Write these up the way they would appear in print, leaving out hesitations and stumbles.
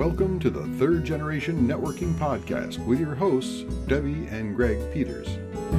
Welcome to the Third Generation Networking Podcast with your hosts, Debbie and Greg Peters.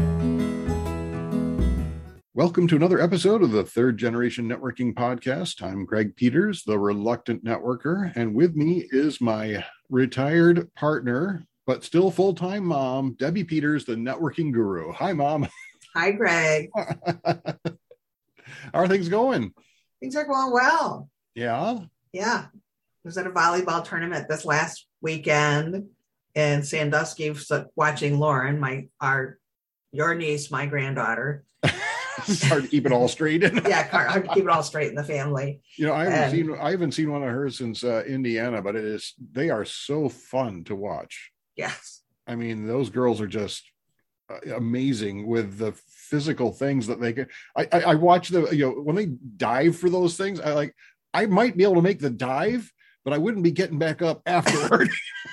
Welcome to another episode of the Third Generation Networking Podcast. I'm Greg Peters, the reluctant networker, and with me is my retired partner, but still full-time mom, Debbie Peters, the networking guru. Hi, Mom. Hi, Greg. How are things going? Things are going well. Yeah? Yeah. I was at a volleyball tournament this last weekend in Sandusky watching Lauren, your niece, my granddaughter. It's hard to keep it all straight. Yeah, hard to keep it all straight in the family. You know, I haven't seen one of hers since Indiana, but they are so fun to watch. Yes. I mean, those girls are just amazing with the physical things that they can. I watch when they dive for those things. I might be able to make the dive, but I wouldn't be getting back up afterward.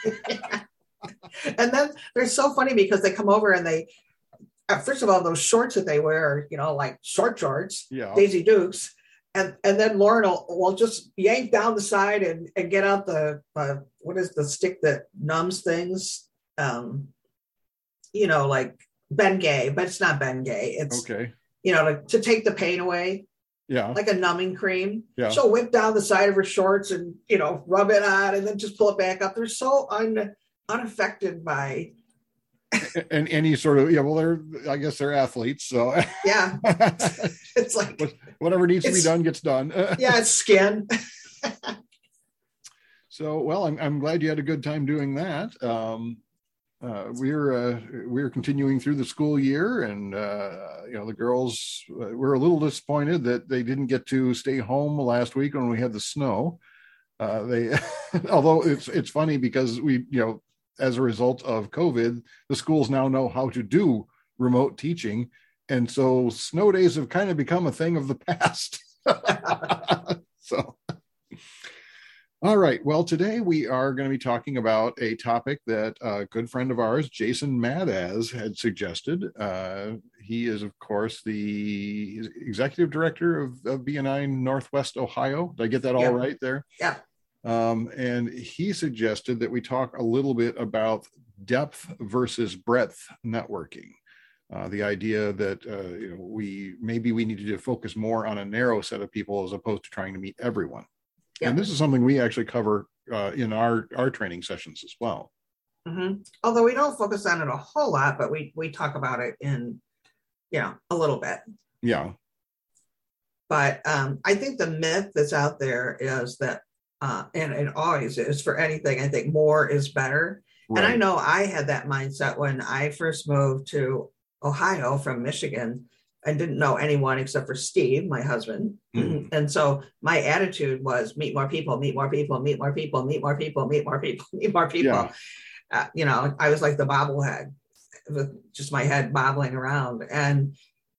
And then they're so funny because they come over and they, first of all, those shorts that they wear, like short shorts, yeah. Daisy Dukes. And then Lauren will just yank down the side and get out the, what is the stick that numbs things? Like Bengay, but it's not Bengay. It's, okay. To take the pain away. Yeah. Like a numbing cream. Yeah. She'll whip down the side of her shorts and, rub it on and then just pull it back up. They're so unaffected by. And any sort of, I guess they're athletes. So yeah, it's like whatever needs to be done gets done. Yeah, it's skin. So, well, I'm glad you had a good time doing that. We're continuing through the school year, and the girls were a little disappointed that they didn't get to stay home last week when we had the snow. Although it's funny because we as a result of COVID, the schools now know how to do remote teaching, and so snow days have kind of become a thing of the past. So. All right. Well, today we are going to be talking about a topic that a good friend of ours, Jason Madaz, had suggested. He is, of course, the executive director of BNI Northwest Ohio. Did I get that all right there? Yeah. And he suggested that we talk a little bit about depth versus breadth networking. The idea that we need to focus more on a narrow set of people as opposed to trying to meet everyone. Yeah. And this is something we actually cover in our training sessions as well. Mm-hmm. Although we don't focus on it a whole lot, but we talk about it in, a little bit. Yeah. But I think the myth that's out there is that, and it always is for anything, I think more is better. Right. And I know I had that mindset when I first moved to Ohio from Michigan. I didn't know anyone except for Steve, my husband. Mm-hmm. And so my attitude was meet more people, meet more people, meet more people, meet more people, meet more people, meet more people. Yeah. I was like the bobblehead with just my head bobbling around. And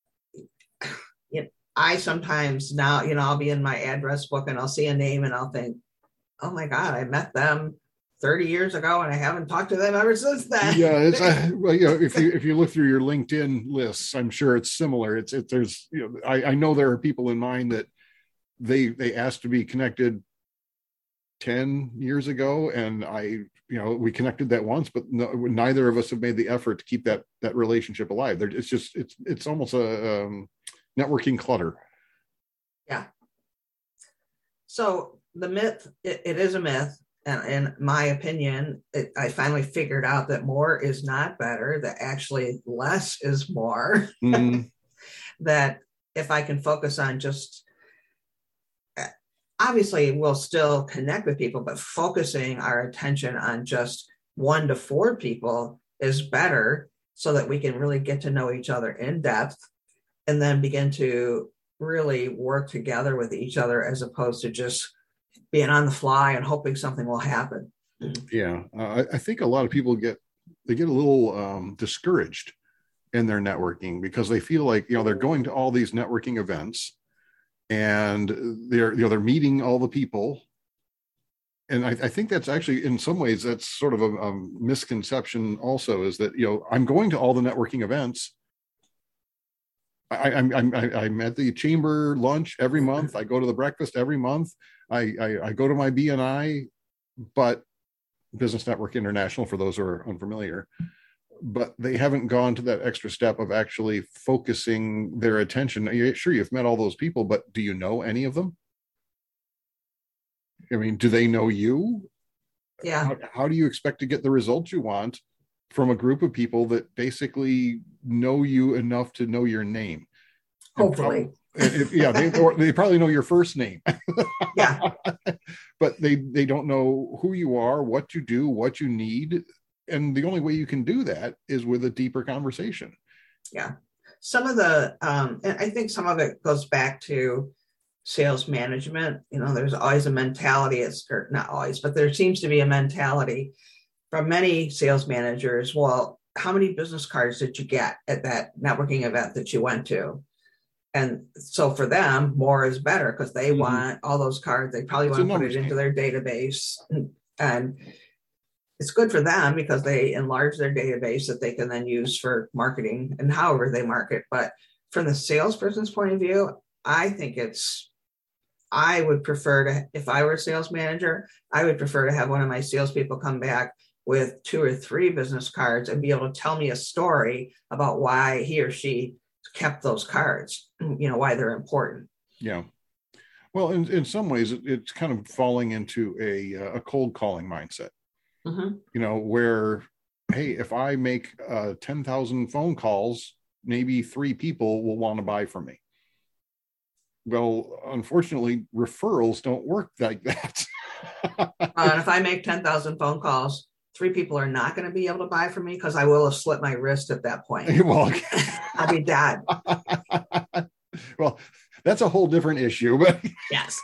I sometimes now, I'll be in my address book and I'll see a name and I'll think, oh my God, I met them 30 years ago and I haven't talked to them ever since then. Yeah, it's if you look through your LinkedIn lists, I'm sure it's similar. I know there are people in mind that they asked to be connected 10 years ago, and we connected that once, but neither of us have made the effort to keep that relationship alive. It's almost a networking clutter. Yeah. So the myth, it is a myth. And in my opinion, I finally figured out that more is not better, that actually less is more. Mm. That if I can focus on just, obviously we'll still connect with people, but focusing our attention on just 1 to 4 people is better so that we can really get to know each other in depth and then begin to really work together with each other as opposed to just being on the fly and hoping something will happen. Yeah. I think a lot of people get a little discouraged in their networking because they feel like, they're going to all these networking events and they're meeting all the people. And I think that's actually, in some ways, that's sort of a misconception also, is that, I'm going to all the networking events. I'm at the chamber lunch every month. I go to the breakfast every month. I go to my BNI, but Business Network International, for those who are unfamiliar, but they haven't gone to that extra step of actually focusing their attention. Sure, you've met all those people, but do you know any of them? I mean, do they know you? Yeah. How do you expect to get the results you want from a group of people that basically know you enough to know your name? Hopefully. They probably know your first name. Yeah. But they don't know who you are, what you do, what you need. And the only way you can do that is with a deeper conversation. Yeah. Some of the, and I think some of it goes back to sales management. There's always a mentality, or not always, but there seems to be a mentality from many sales managers. Well, how many business cards did you get at that networking event that you went to? And so for them, more is better because they want all those cards. They probably want to put it into their database. And it's good for them because they enlarge their database that they can then use for marketing and however they market. But from the salesperson's point of view, I think I would prefer to, if I were a sales manager, I would prefer to have one of my salespeople come back with 2 or 3 business cards and be able to tell me a story about why he or she kept those cards, why they're important. Yeah. Well, in some ways, it's kind of falling into a cold calling mindset, where, hey, if I make 10,000 phone calls, maybe 3 people will want to buy from me. Well, unfortunately, referrals don't work like that. And if I make 10,000 phone calls, 3 people are not going to be able to buy from me because I will have slit my wrist at that point. Well, I'll be dead. Well, that's a whole different issue, but yes.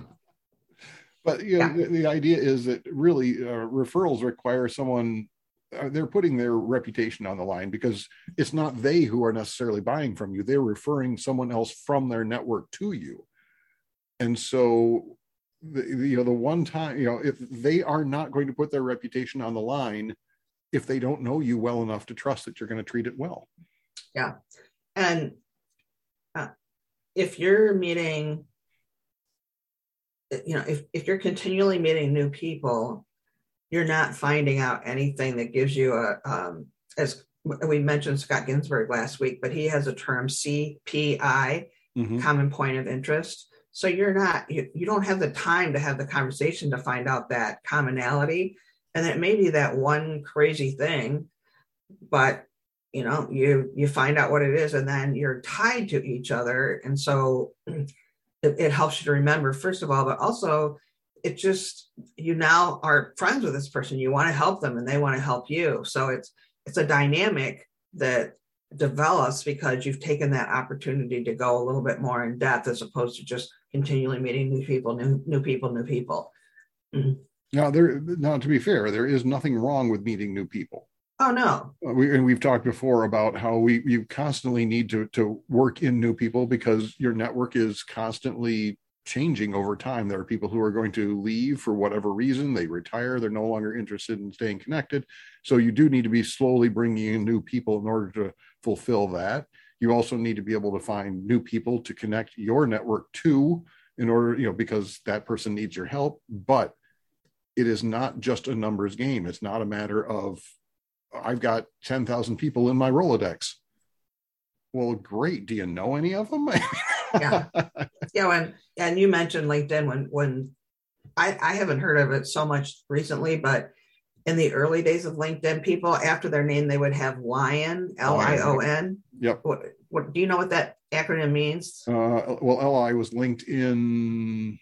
But the idea is that really referrals require someone. They're putting their reputation on the line because it's not they who are necessarily buying from you. They're referring someone else from their network to you. And so the one time, if they are not going to put their reputation on the line, if they don't know you well enough to trust that you're going to treat it well. Yeah. And if you're meeting, if you're continually meeting new people, you're not finding out anything that gives you as we mentioned Scott Ginsburg last week, but he has a term CPI, common point of interest. So you don't have the time to have the conversation to find out that commonality. And it may be that one crazy thing, but you find out what it is and then you're tied to each other. And so it helps you to remember, first of all, but also it just, you now are friends with this person. You want to help them and they want to help you. So it's a dynamic that develops because you've taken that opportunity to go a little bit more in depth as opposed to just continually meeting new people. Mm-hmm. Now, to be fair, there is nothing wrong with meeting new people. Oh, no. We've talked before about how you constantly need to work in new people because your network is constantly changing over time. There are people who are going to leave for whatever reason. They retire. They're no longer interested in staying connected. So you do need to be slowly bringing in new people in order to fulfill that. You also need to be able to find new people to connect your network to in order, because that person needs your help. But it is not just a numbers game. It's not a matter of, I've got 10,000 people in my Rolodex. Well, great. Do you know any of them? Yeah. And you mentioned LinkedIn when I haven't heard of it so much recently, but in the early days of LinkedIn, people after their name, they would have Lion, LION. Yep. What do you know what that acronym means? Well, LI was LinkedIn.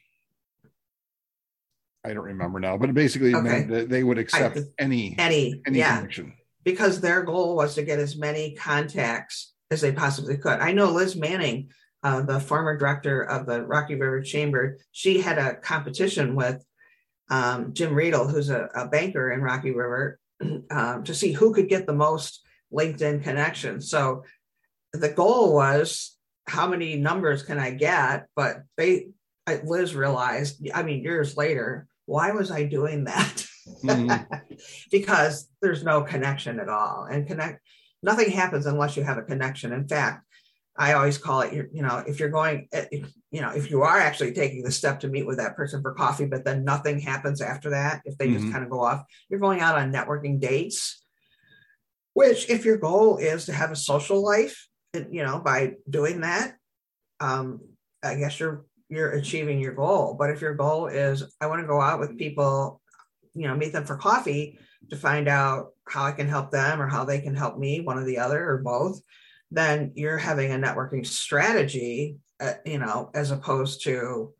I don't remember now, but it basically meant that they would accept any connection. Because their goal was to get as many contacts as they possibly could. I know Liz Manning, the former director of the Rocky River Chamber, she had a competition with Jim Riedel, who's a banker in Rocky River, to see who could get the most LinkedIn connections. So the goal was, how many numbers can I get? But Liz realized, years later, why was I doing that? Mm-hmm. Because there's no connection at all. And nothing happens unless you have a connection. In fact, I always call it, if you're going, if you are actually taking the step to meet with that person for coffee, but then nothing happens after that, if they just kind of go off, you're going out on networking dates, which if your goal is to have a social life, by doing that, I guess you're achieving your goal. But if your goal is, I want to go out with people, meet them for coffee to find out how I can help them or how they can help me, one or the other or both, then you're having a networking strategy, as opposed to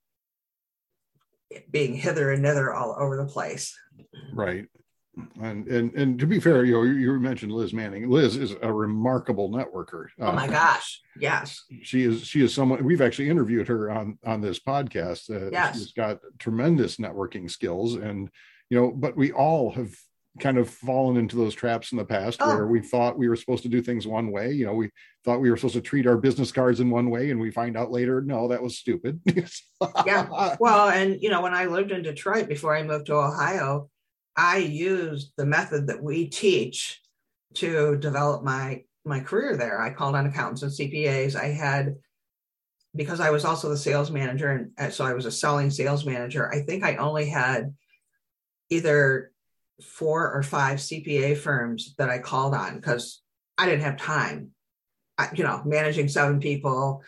being hither and thither all over the place. Right. And to be fair, you mentioned Liz Manning. Liz is a remarkable networker. Oh my gosh. Yes. She is someone, we've actually interviewed her on this podcast. Yes. She's got tremendous networking skills, and, but we all have kind of fallen into those traps in the past where we thought we were supposed to do things one way. We thought we were supposed to treat our business cards in one way, and we find out later, no, that was stupid. Yeah. Well, and, when I lived in Detroit before I moved to Ohio, I used the method that we teach to develop my career there. I called on accountants and CPAs. Because I was also the sales manager, and so I was a selling sales manager. I think I only had either 4 or 5 CPA firms that I called on because I didn't have time. Managing 7 people,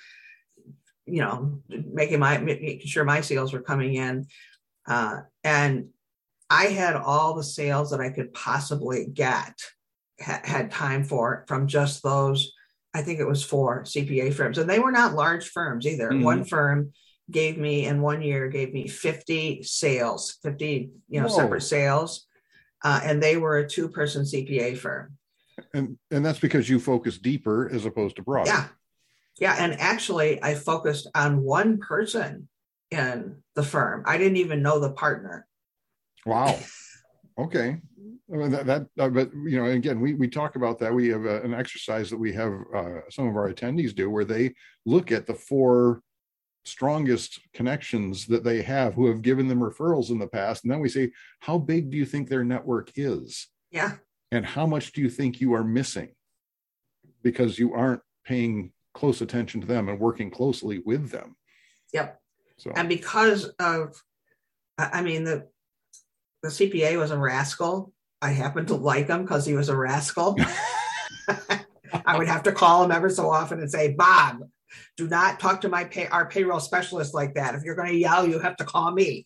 making sure my sales were coming in, and I had all the sales that I could possibly get, had time for from just those. I think it was 4 CPA firms, and they were not large firms either. Mm-hmm. One firm gave me 50 sales, 50, separate sales. And they were a 2-person CPA firm. And that's because you focus deeper as opposed to broader. Yeah. Yeah. And actually I focused on one person in the firm. I didn't even know the partner. Wow. Okay. I mean, but again, we talk about that. We have an exercise that we have some of our attendees do where they look at the 4 strongest connections that they have who have given them referrals in the past. And then we say, how big do you think their network is? Yeah. And how much do you think you are missing because you aren't paying close attention to them and working closely with them? Yep. So, and because of, the CPA was a rascal. I happened to like him because he was a rascal. I would have to call him ever so often and say, Bob, do not talk to our payroll specialist like that. If you're going to yell, you have to call me.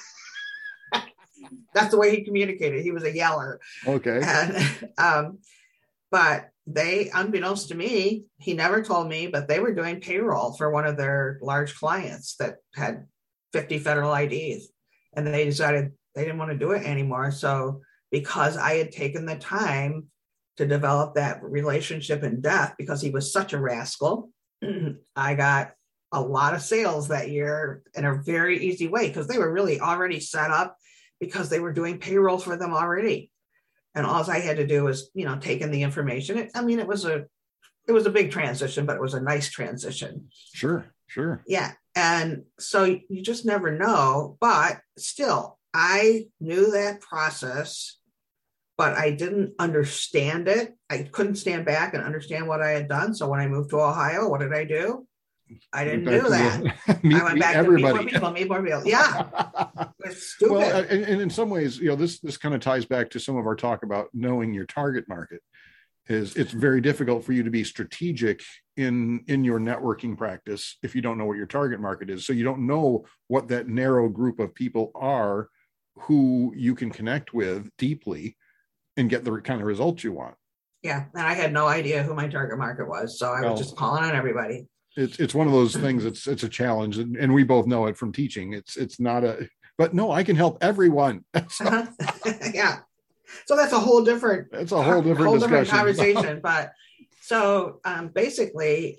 That's the way he communicated. He was a yeller. Okay. And, but they, unbeknownst to me, he never told me, but they were doing payroll for one of their large clients that had 50 federal IDs. And they decided they didn't want to do it anymore. So because I had taken the time to develop that relationship in depth, because he was such a rascal, I got a lot of sales that year in a very easy way because they were really already set up because they were doing payroll for them already. And all I had to do was, take in the information. It was a big transition, but it was a nice transition. Sure. Yeah. And so you just never know, but still, I knew that process, but I didn't understand it. I couldn't stand back and understand what I had done. So when I moved to Ohio, what did I do? I didn't do that. I went back to meet more people. Yeah. It's stupid. Well, and in some ways, this kind of ties back to some of our talk about knowing your target market. It's very difficult for you to be strategic in your networking practice if you don't know what your target market is. So you don't know what that narrow group of people are who you can connect with deeply and get the kind of results you want. Yeah. And I had no idea who my target market was. So I was just calling on everybody. It's one of those things. It's a challenge. And we both know it from teaching. It's not but no, I can help everyone. So, yeah. So that's a whole different, discussion. Conversation. But so basically,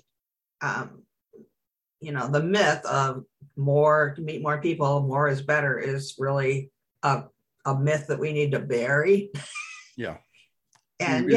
the myth of meet more people, more is better is really a myth that we need to bury. Yeah. And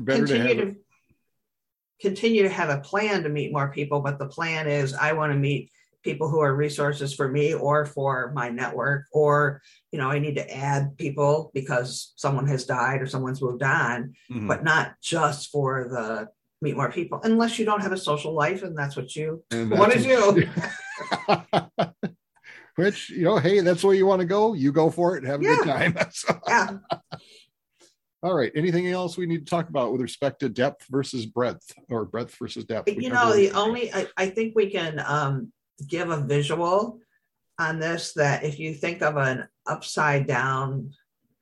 continue to have a plan to meet more people. But the plan is I want to meet people who are resources for me or for my network, or, I need to add people because someone has died or someone's moved on, but not just for meet more people, unless you don't have a social life and that's what you want to do. Which, hey, that's where you want to go. You go for it and have a good time. Yeah. All right. Anything else we need to talk about with respect to depth versus breadth, or breadth versus depth? I think we can give a visual on this, that if you think of an upside down,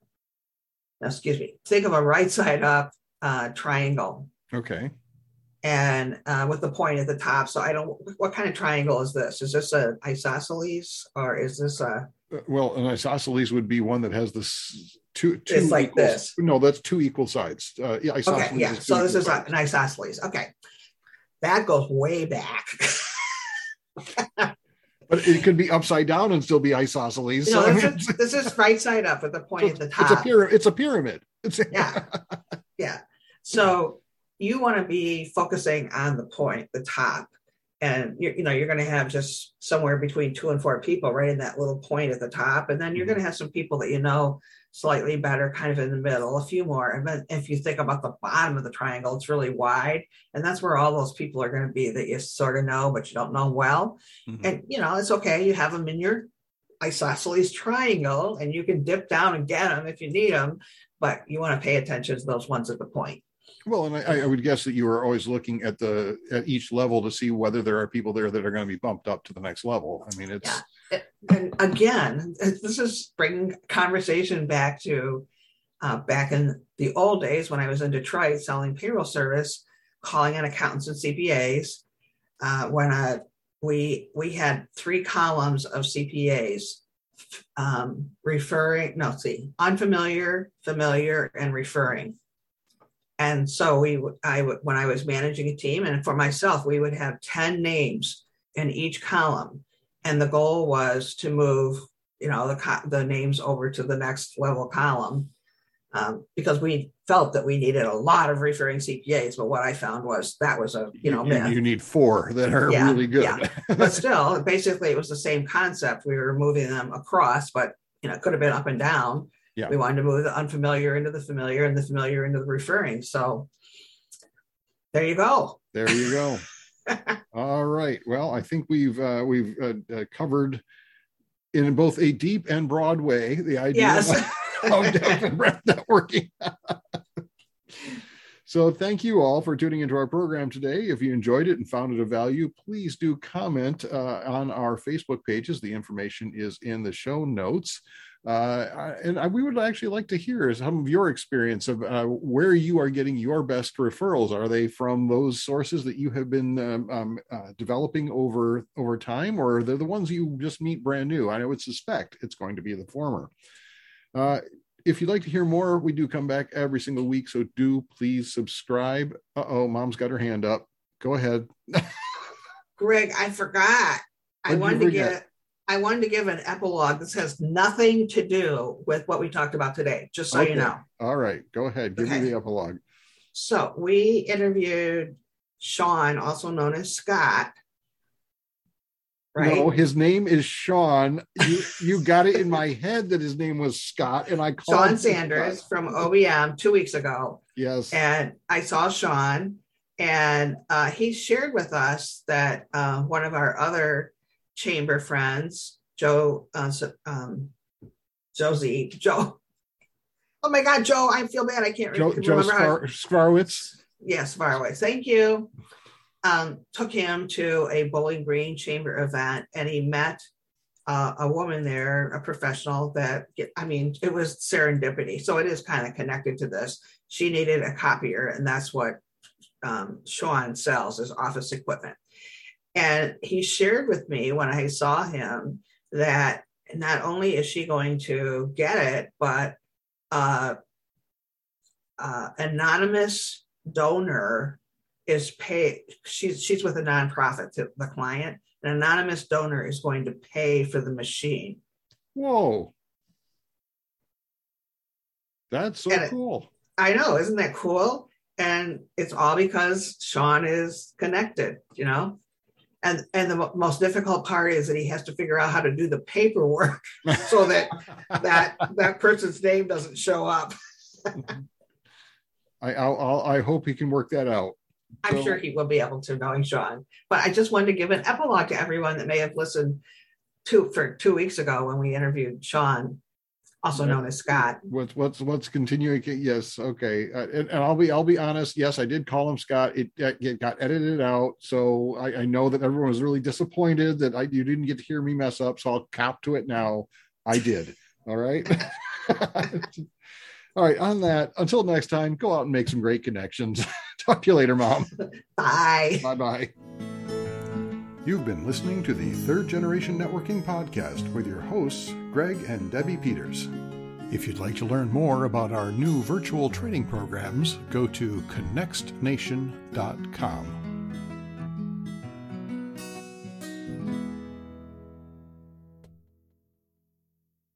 think of a right side up triangle. Okay. And with the point at the top. So what kind of triangle is this? Is this an isosceles, or is this a? Well, an isosceles would be one that has this two it's like equal, this. No, that's two equal sides. Isosceles. Okay, yeah. So this is an isosceles. Okay. That goes way back. But it could be upside down and still be isosceles. This is right side up with the point at the top. It's a pyramid. Yeah. Yeah. So you want to be focusing on the point, the top. And you're going to have just somewhere between 2 and 4 people right in that little point at the top. And then you're going to have some people that slightly better kind of in the middle, a few more. And then if you think about the bottom of the triangle, it's really wide. And that's where all those people are going to be that you sort of know, but you don't know well. Mm-hmm. And, it's okay. You have them in your isosceles triangle and you can dip down and get them if you need them. But you want to pay attention to those ones at the point. Well, and I would guess that you are always looking at each level to see whether there are people there that are going to be bumped up to the next level. I mean, it's. Yeah. And again, this is bringing conversation back to back in the old days when I was in Detroit selling payroll service, calling on accountants and CPAs. When we had 3 columns of CPAs unfamiliar, familiar, and referring. And so when I was managing a team, and for myself, we would have 10 names in each column. And the goal was to move, the names over to the next level column, because we felt that we needed a lot of referring CPAs. But what I found was that was myth. You need 4 that are really good. Yeah. But still, basically, it was the same concept. We were moving them across, but, it could have been up and down. Yeah. We wanted to move the unfamiliar into the familiar and the familiar into the referring. So there you go. There you go. All right. Well, I think we've covered in both a deep and broad way the idea of depth and breadth networking. So thank you all for tuning into our program today. If you enjoyed it and found it of value, please do comment on our Facebook pages. The information is in the show notes. And we would actually like to hear some of your experience of where you are getting your best referrals. Are they from those sources that you have been developing over time, or are they the ones you just meet brand new? I would suspect it's going to be the former. If you'd like to hear more, we do come back every single week, so do please subscribe. Mom's got her hand up. Go ahead. Greg, I forgot. I wanted to give an epilogue. This has nothing to do with what we talked about today, just so you know. All right, go ahead. Give me the epilogue. So we interviewed Sean, also known as Scott. Right? No, his name is Sean. You got it in my head that his name was Scott, and I called Sean Sanders from OBM 2 weeks ago. Yes. And I saw Sean, and he shared with us that one of our other chamber friends, Joe. Oh my God, Joe! I feel bad. I can't remember. Joe Skwarowitz. Yes, Skwarowitz. Thank you. Took him to a Bowling Green chamber event, and he met a woman there, a professional it was serendipity. So it is kind of connected to this. She needed a copier, and that's what Sean sells, is office equipment. And he shared with me when I saw him that not only is she going to get it, but anonymous donor is paid. She's with a nonprofit to the client. An anonymous donor is going to pay for the machine. Whoa. That's so cool. I know. Isn't that cool? And it's all because Sean is connected, And the most difficult part is that he has to figure out how to do the paperwork so that person's name doesn't show up. I hope he can work that out. I'm sure he will be able to, knowing Sean. But I just wanted to give an epilogue to everyone that may have listened for 2 weeks ago when we interviewed Sean, also known as Scott. What's continuing? Yes, okay. And I'll be honest. Yes, I did call him Scott. It got edited out, so I know that everyone was really disappointed that you didn't get to hear me mess up. So I'll cop to it now. I did. All right. All right. On that, until next time, go out and make some great connections. Talk to you later, Mom. Bye. Bye. You've been listening to the Third Generation Networking Podcast with your hosts, Greg and Debbie Peters. If you'd like to learn more about our new virtual training programs, go to connextnation.com.